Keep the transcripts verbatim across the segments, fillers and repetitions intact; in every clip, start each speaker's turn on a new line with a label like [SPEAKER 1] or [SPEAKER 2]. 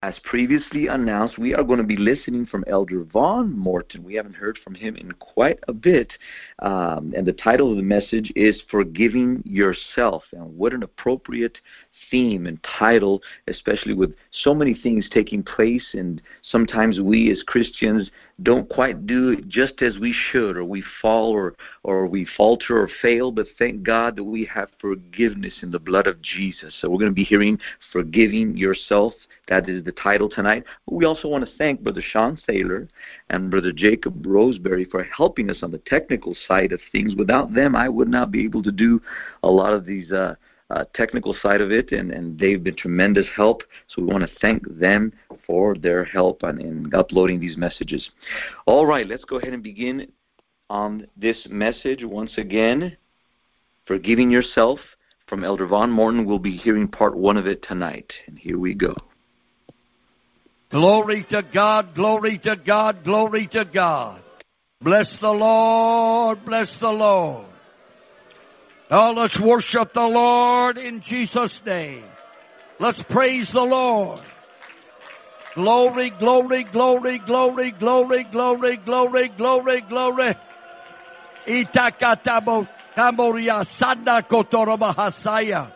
[SPEAKER 1] As previously announced, we are going to be listening from Elder Vaughn Morton. We haven't heard from him in quite a bit. Um, and the title of the message is Forgiving Yourself. And what an appropriate theme and title, especially with so many things taking place. And sometimes we as Christians don't quite do it just as we should, or we fall or, or we falter or fail. But thank God that we have forgiveness in the blood of Jesus. So we're going to be hearing Forgiving Yourself. That is the title tonight. But we also want to thank Brother Sean Thaler and Brother Jacob Roseberry for helping us on the technical side of things. Without them, I would not be able to do a lot of these uh, uh, technical side of it, and, and they've been tremendous help. So we want to thank them for their help on, in uploading these messages. All right, let's go ahead and begin on this message once again. Forgiving Yourself from Elder Vaughn Morton. We'll be hearing part one of it tonight. And here we go.
[SPEAKER 2] Glory to God, glory to God, glory to God. Bless the Lord, bless the Lord. Now let's worship the Lord in Jesus' name. Let's praise the Lord. Glory, glory, glory, glory, glory, glory, glory, glory, glory. Itakatabo Tamoria Sanda Kotorobahasaya.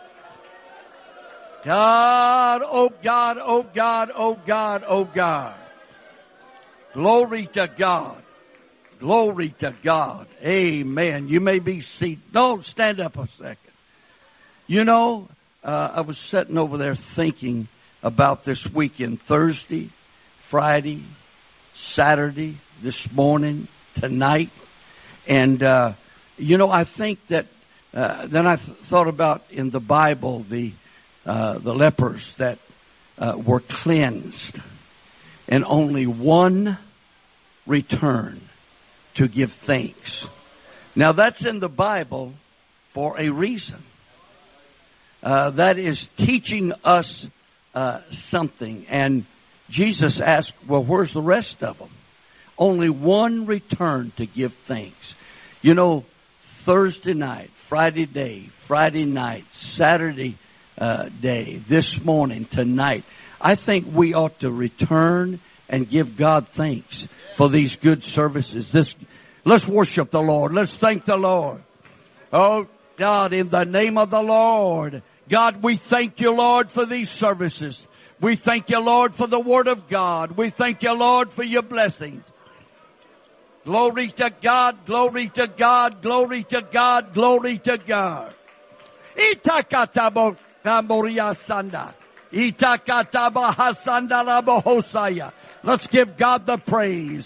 [SPEAKER 2] God, oh God, oh God, oh God, oh God. Glory to God. Glory to God. Amen. You may be seated. No, stand up a second. You know, uh, I was sitting over there thinking about this weekend, Thursday, Friday, Saturday, this morning, tonight. And, uh, you know, I think that, uh, then I th- thought about in the Bible, the Uh, the lepers that uh, were cleansed, and only one returned to give thanks. Now that's in the Bible for a reason. Uh, that is teaching us uh, something. And Jesus asked, well, where's the rest of them? Only one returned to give thanks. You know, Thursday night, Friday day, Friday night, Saturday Uh, day, this morning, tonight, I think we ought to return and give God thanks for these good services. This, let's worship the Lord. Let's thank the Lord. Oh, God, in the name of the Lord, God, we thank you, Lord, for these services. We thank you, Lord, for the Word of God. We thank you, Lord, for your blessings. Glory to God, glory to God, glory to God, glory to God. Itakatabo Tamboria Sanda. Itakataba Hasanda Labohosaya. Let's give God the praise.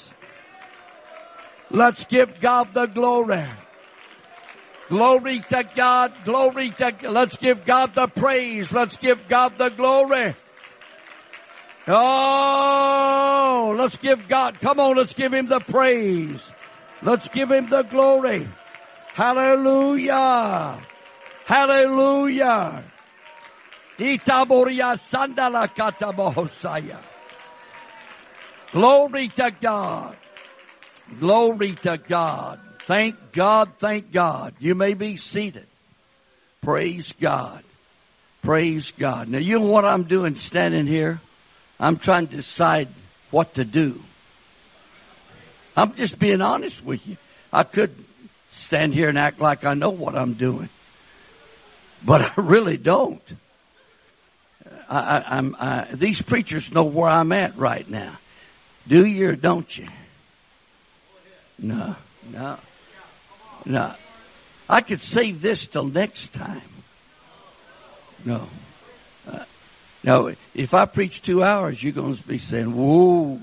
[SPEAKER 2] Let's give God the glory. Glory to God, glory to God. Let's give God the praise. Let's give God the glory. Oh, let's give God, come on, let's give Him the praise. Let's give Him the glory. Hallelujah. Hallelujah. Itaboria Sandala Katabohosaya. Glory to God. Glory to God. Thank God, thank God. You may be seated. Praise God. Praise God. Now, you know what I'm doing standing here? I'm trying to decide what to do. I'm just being honest with you. I could stand here and act like I know what I'm doing, but I really don't. I, I, I'm, I, these preachers know where I'm at right now. Do you or don't you? No, no, no. I could save this till next time. No. Uh, no, if I preach two hours, you're going to be saying, whoa.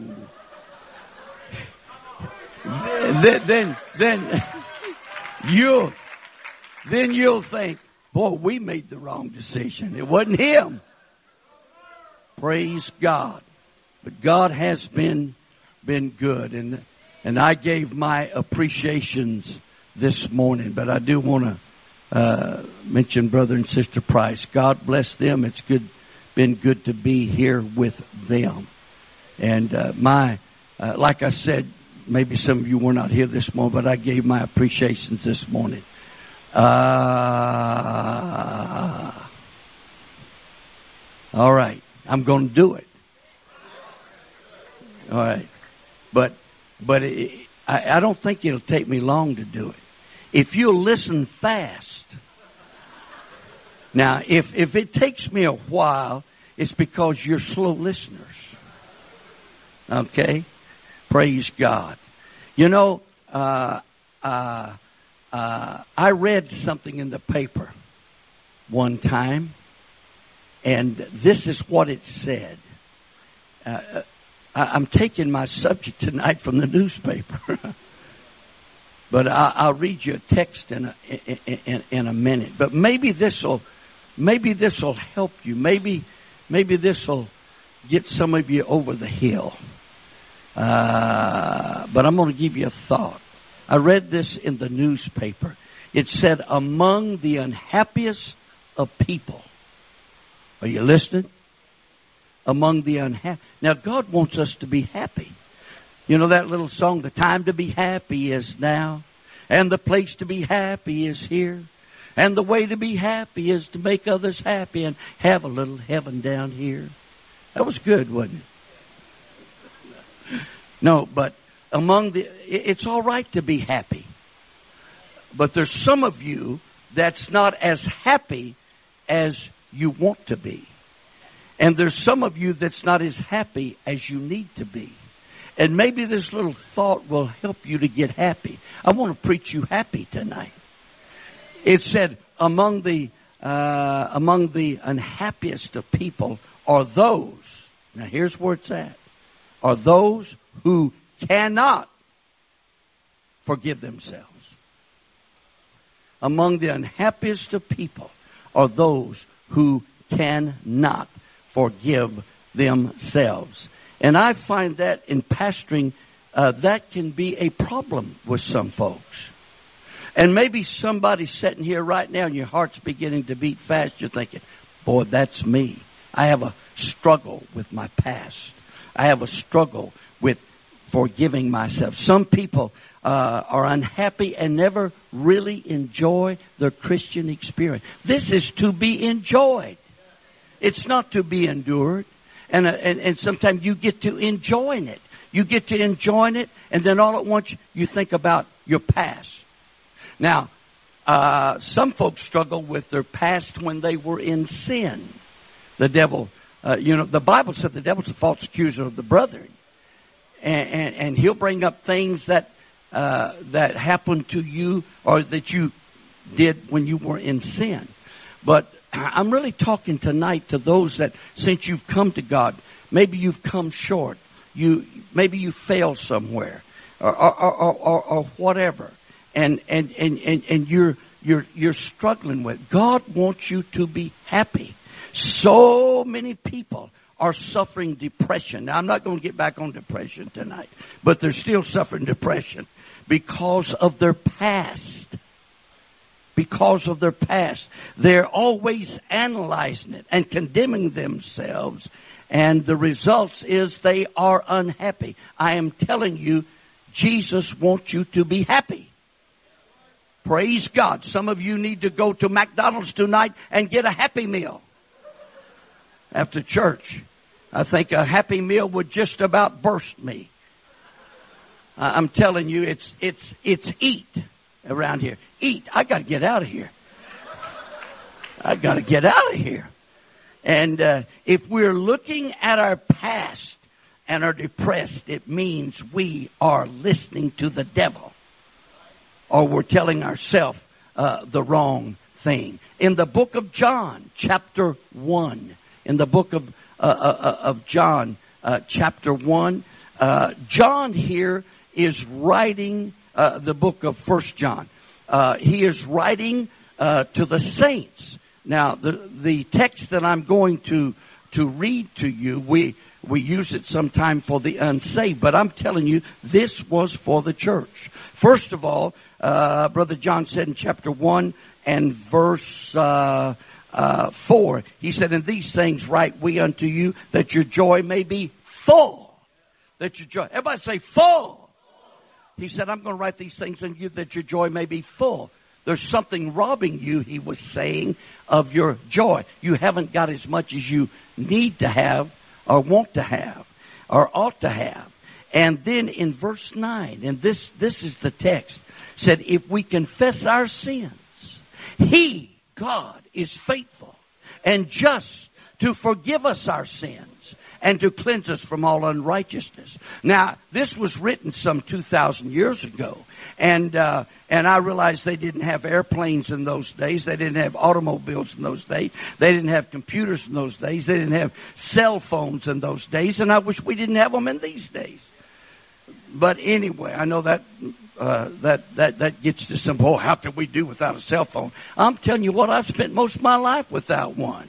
[SPEAKER 2] then, then, then, you'll, then you'll think, boy, we made the wrong decision. It wasn't him. Praise God. But God has been been good. And and I gave my appreciations this morning. But I do want to uh, mention Brother and Sister Price. God bless them. It's good, been good to be here with them. And uh, my, uh, like I said, maybe some of you were not here this morning, but I gave my appreciations this morning. Uh, all right. I'm going to do it. All right. But but it, I, I don't think it'll take me long to do it. If you'll listen fast. Now, if, if it takes me a while, it's because you're slow listeners. Okay? Praise God. You know, uh, uh, uh, I read something in the paper one time, and this is what it said. Uh, I, I'm taking my subject tonight from the newspaper. But I, I'll read you a text in a, in, in, in a minute. But maybe this will maybe this will help you. Maybe maybe this will get some of you over the hill. Uh, but I'm going to give you a thought. I read this in the newspaper. It said, among the unhappiest of people. Are you listening? Among the unhappy. Now, God wants us to be happy. You know that little song, the time to be happy is now, and the place to be happy is here, and the way to be happy is to make others happy and have a little heaven down here. That was good, wasn't it? No, but among the, it's all right to be happy. But there's some of you that's not as happy as you want to be. And there's some of you that's not as happy as you need to be. And maybe this little thought will help you to get happy. I want to preach you happy tonight. It said, among the uh, among the unhappiest of people are those, now here's where it's at, are those who cannot forgive themselves. Among the unhappiest of people are those who cannot forgive themselves. And I find that in pastoring, uh, that can be a problem with some folks. And maybe somebody's sitting here right now and your heart's beginning to beat fast. You're thinking, boy, that's me. I have a struggle with my past. I have a struggle with forgiving myself. Some people uh, are unhappy and never really enjoy their Christian experience. This is to be enjoyed. It's not to be endured. And, uh, and and sometimes you get to enjoying it. You get to enjoying it, and then all at once you think about your past. Now, uh, some folks struggle with their past when they were in sin. The devil, uh, you know, the Bible said the devil's a false accuser of the brethren. And, and, and he'll bring up things that uh, that happened to you or that you did when you were in sin. But I'm really talking tonight to those that since you've come to God, maybe you've come short. You maybe you failed somewhere or or, or, or, or whatever. And and, and, and, and you're you're you're struggling with. God wants you to be happy. So many people are suffering depression. Now I'm not going to get back on depression tonight, but they're still suffering depression because of their past. Because of their past. They're always analyzing it and condemning themselves. And the results is they are unhappy. I am telling you, Jesus wants you to be happy. Praise God. Some of you need to go to McDonald's tonight and get a Happy Meal after church. I think a Happy Meal would just about burst me. I'm telling you, it's it's it's eat. Around here. Eat. I got to get out of here. I got to get out of here. And uh, if we're looking at our past and are depressed, it means we are listening to the devil. Or we're telling ourselves uh, the wrong thing. In the book of John, chapter one, in the book of, uh, uh, of John, uh, chapter one, uh, John here is writing Uh, the book of First John. Uh, he is writing uh, to the saints. Now, the the text that I'm going to to read to you, we we use it sometime for the unsaved, but I'm telling you, this was for the church. First of all, uh, Brother John said in chapter one and verse uh, uh, four, he said, "In these things write we unto you, that your joy may be full." That your joy. Everybody say full. He said, I'm going to write these things in you that your joy may be full. There's something robbing you, he was saying, of your joy. You haven't got as much as you need to have or want to have or ought to have. And then in verse nine, and this, this is the text, said, if we confess our sins, He, God, is faithful and just to forgive us our sins and to cleanse us from all unrighteousness. Now, this was written some two thousand years ago, and uh, and I realized they didn't have airplanes in those days. They didn't have automobiles in those days. They didn't have computers in those days. They didn't have cell phones in those days, and I wish we didn't have them in these days. But anyway, I know that uh, that that that gets to some, oh, how can we do without a cell phone? I'm telling you what, I've spent most of my life without one.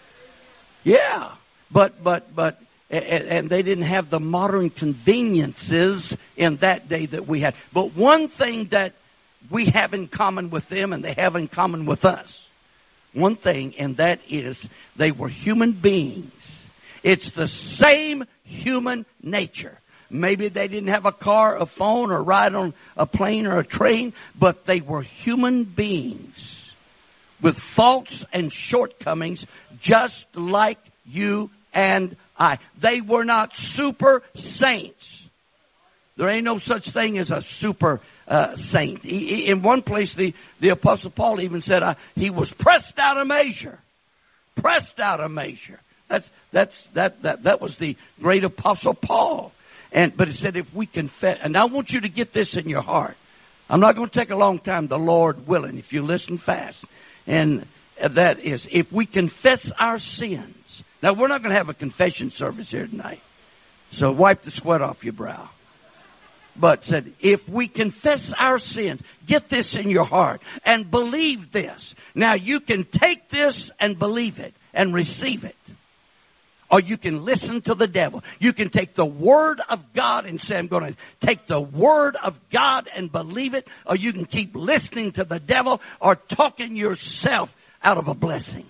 [SPEAKER 2] Yeah, but but but, and, and they didn't have the modern conveniences in that day that we had. But one thing that we have in common with them, and they have in common with us, one thing, and that is they were human beings. It's the same human nature. Maybe they didn't have a car, a phone, or ride on a plane or a train, but they were human beings with faults and shortcomings just like you and I. They were not super saints. There ain't no such thing as a super uh, saint. He, he, in one place, the, the Apostle Paul even said uh, he was pressed out of measure. Pressed out of measure. That's, that's, that, that, that was the great Apostle Paul. And but it said if we confess, and I want you to get this in your heart. I'm not going to take a long time, the Lord willing, if you listen fast. And that is, if we confess our sins. Now, we're not going to have a confession service here tonight, so wipe the sweat off your brow. But said, if we confess our sins, get this in your heart and believe this. Now, you can take this and believe it and receive it. Or you can listen to the devil. You can take the Word of God and say, I'm going to take the Word of God and believe it. Or you can keep listening to the devil or talking yourself out of a blessing.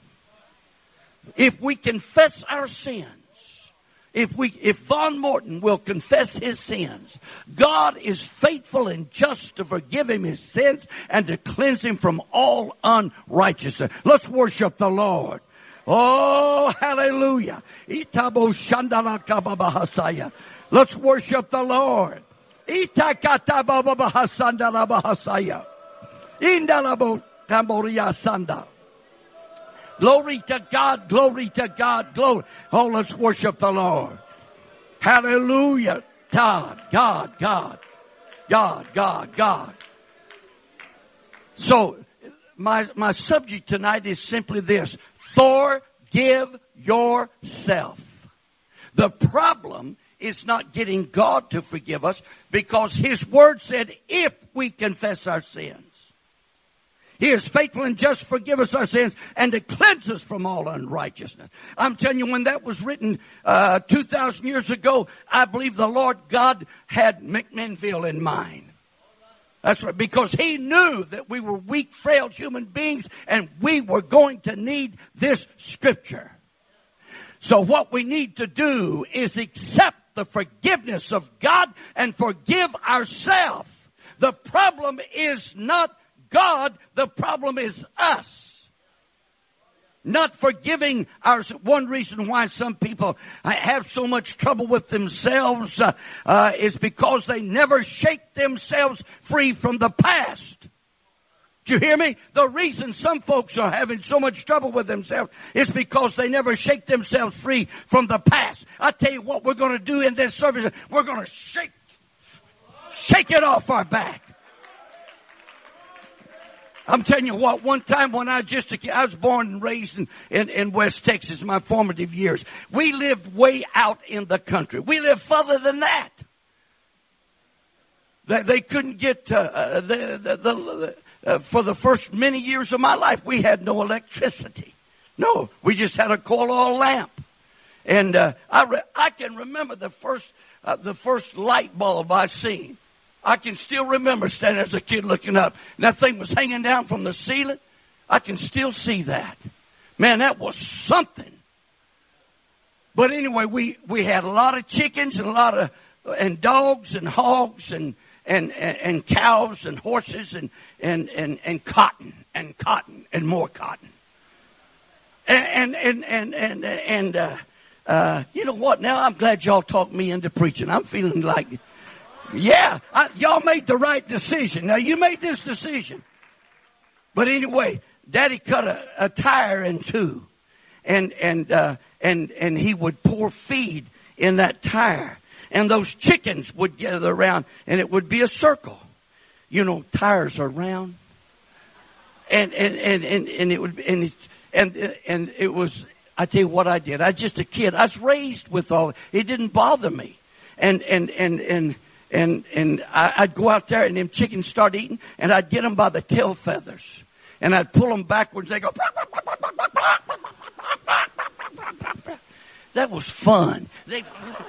[SPEAKER 2] If we confess our sins, if we, if Von Morton will confess his sins, God is faithful and just to forgive him his sins and to cleanse him from all unrighteousness. Let's worship the Lord. Oh, hallelujah. Let's worship the Lord. Glory to God, glory to God, glory. Oh, let's worship the Lord. Hallelujah. God, God, God, God, God, God. So, my, my subject tonight is simply this. Forgive yourself. The problem is not getting God to forgive us because His Word said if we confess our sins, He is faithful and just to forgive us our sins and to cleanse us from all unrighteousness. I'm telling you, when that was written uh, two thousand years ago, I believe the Lord God had McMinnville in mind. That's right, because He knew that we were weak, frail human beings, and we were going to need this Scripture. So what we need to do is accept the forgiveness of God and forgive ourselves. The problem is not God, the problem is us. Not forgiving our. One reason why some people have so much trouble with themselves uh, uh, is because they never shake themselves free from the past. Do you hear me? The reason some folks are having so much trouble with themselves is because they never shake themselves free from the past. I tell you what we're going to do in this service. We're going to shake, shake it off our back. I'm telling you what, one time when I just, I was born and raised in, in, in West Texas, my formative years. We lived way out in the country. We lived further than that. They, they couldn't get, uh, the, the, the, uh, for the first many years of my life, we had no electricity. No, we just had a coal oil lamp. And uh, I, re- I can remember the first, uh, the first light bulb I seen. I can still remember standing as a kid looking up. And that thing was hanging down from the ceiling. I can still see that. Man, that was something. But anyway, we, we had a lot of chickens and a lot of and dogs and hogs and and, and, and cows and horses and, and, and, and cotton and cotton and more cotton. And and and and and, and uh, uh, you know what? Now I'm glad y'all talked me into preaching. I'm feeling like, yeah, I, y'all made the right decision. Now, you made this decision. But anyway, Daddy cut a, a tire in two. And, and, uh, and, and he would pour feed in that tire. And those chickens would gather around, and it would be a circle. You know, tires are round. And and, and, and, and it would and it, and and it was, I tell you what I did. I was just a kid. I was raised with all it didn't bother me. And and and and and and I, I'd go out there and them chickens start eating, and I'd get them by the tail feathers. And I'd pull them backwards. They go. That was fun. They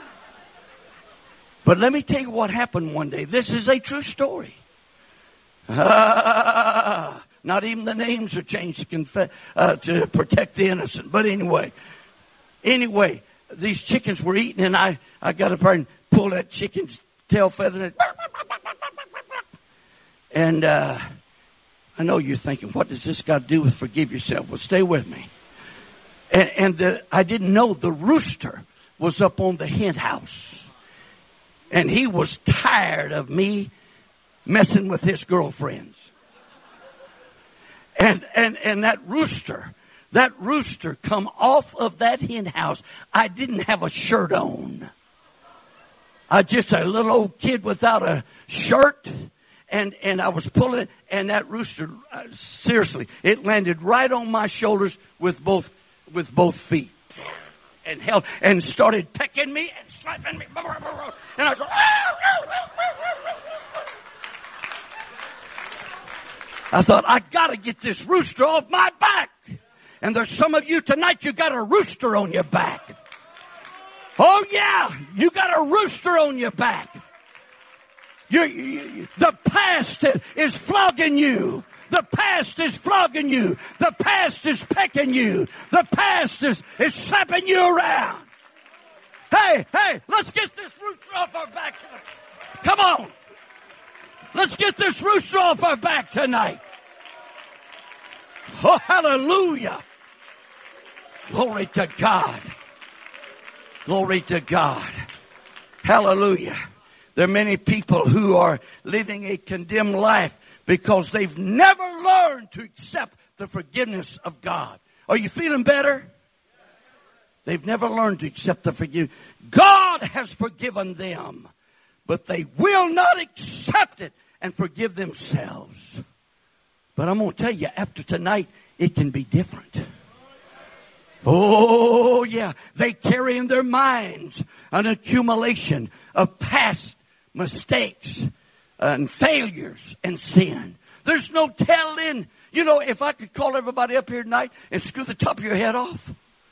[SPEAKER 2] But let me tell you what happened one day. This is a true story. Ah, not even the names are changed to, conf- uh, to protect the innocent. But anyway, anyway, these chickens were eating, and I, I got up there and pulled that chicken's tail feather. And, and uh, I know you're thinking, what does this got to do with forgive yourself? Well, stay with me. And, and the, I didn't know the rooster was up on the hen house. And he was tired of me messing with his girlfriends. And and and that rooster, that rooster come off of that hen house. I didn't have a shirt on. I just a little old kid without a shirt. And, and I was pulling it, and that rooster, uh, seriously, it landed right on my shoulders with both with both feet. And held and started pecking me and slapping me. And I was I thought, I got to get this rooster off my back. And there's some of you tonight, you got a rooster on your back. Oh, yeah, you got a rooster on your back. You, you, the past is flogging you. The past is flogging you. The past is pecking you. The past is, is slapping you around. Hey, hey, let's get this rooster off our back tonight. Come on. Let's get this rooster off our back tonight. Oh, hallelujah. Glory to God. Glory to God. Hallelujah. There are many people who are living a condemned life because they've never learned to accept the forgiveness of God. Are you feeling better? They've never learned to accept the forgiveness. God has forgiven them, but they will not accept it and forgive themselves. But I'm going to tell you, after tonight, it can be different. Oh, yeah. They carry in their minds an accumulation of past mistakes and failures and sin. There's no telling. You know, if I could call everybody up here tonight and screw the top of your head off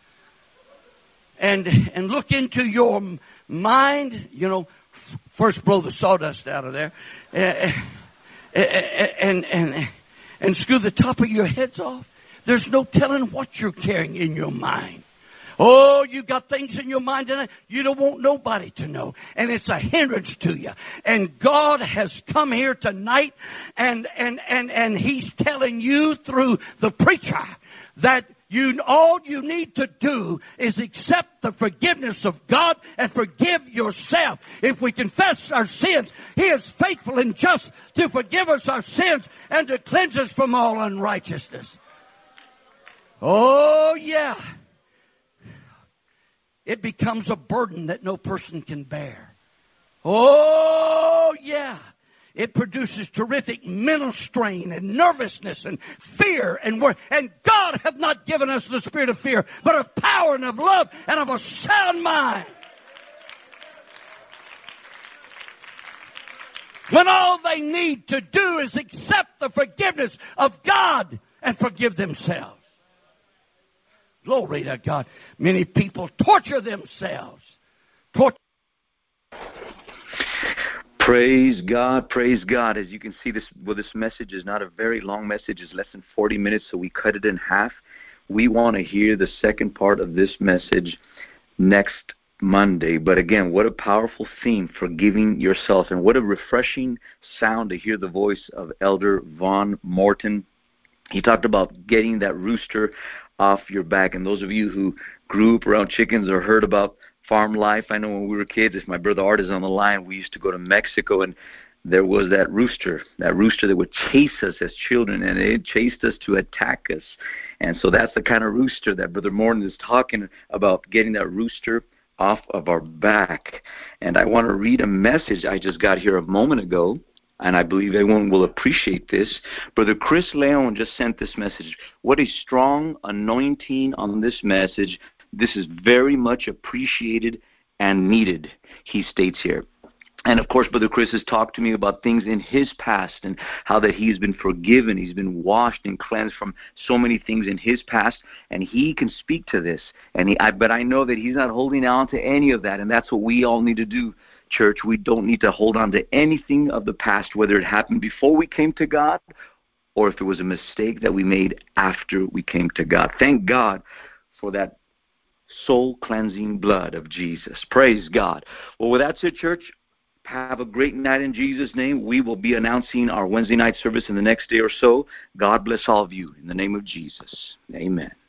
[SPEAKER 2] and and look into your mind, you know, first blow the sawdust out of there and and and, and screw the top of your heads off, there's no telling what you're carrying in your mind. Oh, you got things in your mind tonight you don't want nobody to know. And it's a hindrance to you. And God has come here tonight and, and, and, and He's telling you through the preacher that you all you need to do is accept the forgiveness of God and forgive yourself. If we confess our sins, He is faithful and just to forgive us our sins and to cleanse us from all unrighteousness. Oh, yeah. It becomes a burden that no person can bear. Oh, yeah. It produces terrific mental strain and nervousness and fear and worry. And God hath not given us the spirit of fear, but of power and of love and of a sound mind. When all they need to do is accept the forgiveness of God and forgive themselves. Glory to God. Many people torture themselves. Torture.
[SPEAKER 1] Praise God, praise God. As you can see, this well, this message is not a very long message. It's less than forty minutes, so we cut it in half. We want to hear the second part of this message next Monday. But again, what a powerful theme, forgiving yourself. And what a refreshing sound to hear the voice of Elder Von Morton. He talked about getting that rooster off your back. And those of you who grew up around chickens or heard about farm life. I know when we were kids, if my brother Art is on the line, we used to go to Mexico, and there was that rooster, that rooster that would chase us as children, and it chased us to attack us. And so that's the kind of rooster that Brother Morton is talking about, getting that rooster off of our back. And I want to read a message I just got here a moment ago, and I believe everyone will appreciate this. Brother Chris Leon just sent this message. What a strong anointing on this message. This is very much appreciated and needed, he states here. And, of course, Brother Chris has talked to me about things in his past and how that he's been forgiven, he's been washed and cleansed from so many things in his past, and he can speak to this. And he, I, but I know that he's not holding on to any of that, and that's what we all need to do, church. We don't need to hold on to anything of the past, whether it happened before we came to God or if it was a mistake that we made after we came to God. Thank God for that soul-cleansing blood of Jesus. Praise God. Well, with that said, church, have a great night in Jesus' name. We will be announcing our Wednesday night service in the next day or so. God bless all of you in the name of Jesus. Amen.